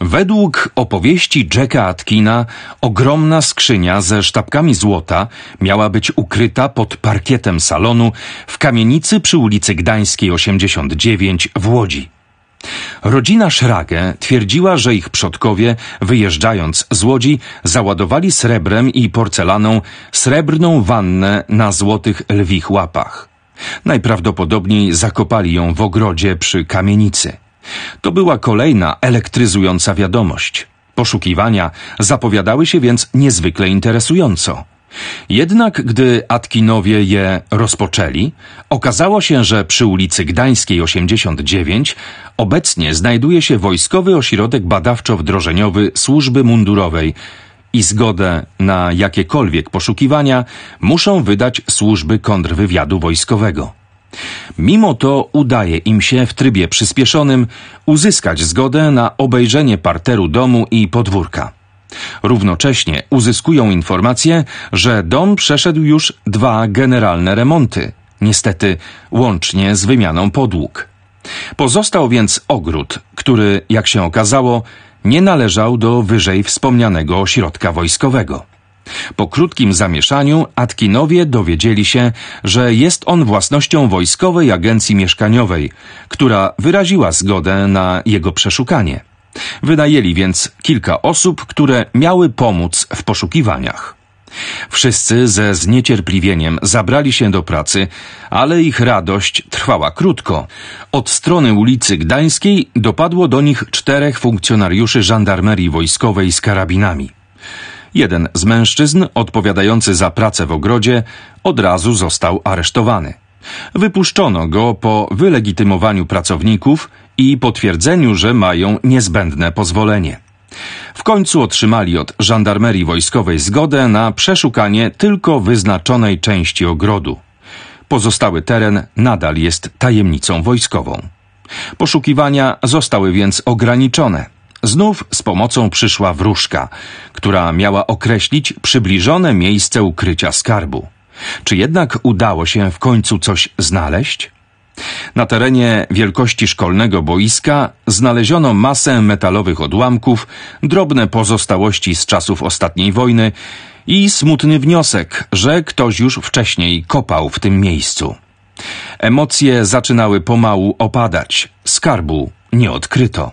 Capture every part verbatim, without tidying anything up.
Według opowieści Jacka Atkina ogromna skrzynia ze sztabkami złota miała być ukryta pod parkietem salonu w kamienicy przy ulicy Gdańskiej osiemdziesiąt dziewięć w Łodzi. Rodzina Schrage twierdziła, że ich przodkowie, wyjeżdżając z Łodzi, załadowali srebrem i porcelaną srebrną wannę na złotych lwich łapach. Najprawdopodobniej zakopali ją w ogrodzie przy kamienicy. To była kolejna elektryzująca wiadomość. Poszukiwania zapowiadały się więc niezwykle interesująco. Jednak gdy Atkinowie je rozpoczęli, okazało się, że przy ulicy Gdańskiej osiemdziesiąt dziewięć obecnie znajduje się Wojskowy Ośrodek Badawczo-Wdrożeniowy Służby Mundurowej i zgodę na jakiekolwiek poszukiwania muszą wydać służby kontrwywiadu wojskowego. Mimo to udaje im się w trybie przyspieszonym uzyskać zgodę na obejrzenie parteru domu i podwórka. Równocześnie uzyskują informację, że dom przeszedł już dwa generalne remonty, niestety łącznie z wymianą podłóg. Pozostał więc ogród, który, jak się okazało, nie należał do wyżej wspomnianego ośrodka wojskowego. Po krótkim zamieszaniu Atkinowie dowiedzieli się, że jest on własnością Wojskowej Agencji Mieszkaniowej, która wyraziła zgodę na jego przeszukanie. Wynajęli więc kilka osób, które miały pomóc w poszukiwaniach. Wszyscy ze zniecierpliwieniem zabrali się do pracy, ale ich radość trwała krótko. Od strony ulicy Gdańskiej dopadło do nich czterech funkcjonariuszy żandarmerii wojskowej z karabinami. Jeden z mężczyzn, odpowiadający za pracę w ogrodzie, od razu został aresztowany. Wypuszczono go po wylegitymowaniu pracowników i potwierdzeniu, że mają niezbędne pozwolenie. W końcu otrzymali od żandarmerii wojskowej zgodę na przeszukanie tylko wyznaczonej części ogrodu. Pozostały teren nadal jest tajemnicą wojskową. Poszukiwania zostały więc ograniczone. Znów z pomocą przyszła wróżka, która miała określić przybliżone miejsce ukrycia skarbu. Czy jednak udało się w końcu coś znaleźć? Na terenie wielkości szkolnego boiska znaleziono masę metalowych odłamków, drobne pozostałości z czasów ostatniej wojny i smutny wniosek, że ktoś już wcześniej kopał w tym miejscu. Emocje zaczynały pomału opadać. Skarbu nie odkryto.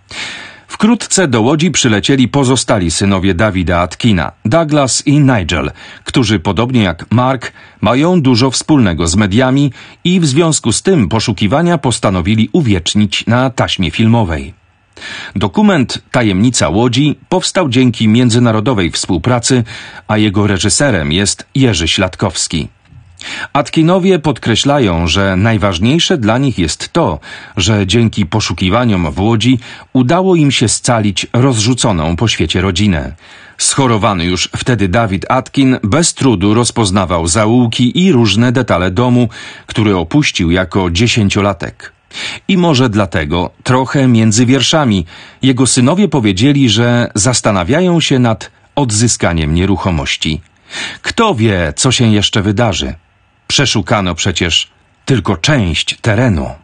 Wkrótce do Łodzi przylecieli pozostali synowie Davida Atkina, Douglas i Nigel, którzy podobnie jak Mark mają dużo wspólnego z mediami i w związku z tym poszukiwania postanowili uwiecznić na taśmie filmowej. Dokument Tajemnica Łodzi powstał dzięki międzynarodowej współpracy, a jego reżyserem jest Jerzy Śladkowski. Atkinowie podkreślają, że najważniejsze dla nich jest to, że dzięki poszukiwaniom w Łodzi udało im się scalić rozrzuconą po świecie rodzinę. Schorowany już wtedy David Atkin bez trudu rozpoznawał zaułki i różne detale domu, który opuścił jako dziesięciolatek. I może dlatego, trochę między wierszami, jego synowie powiedzieli, że zastanawiają się nad odzyskaniem nieruchomości. Kto wie, co się jeszcze wydarzy? Przeszukano przecież tylko część terenu.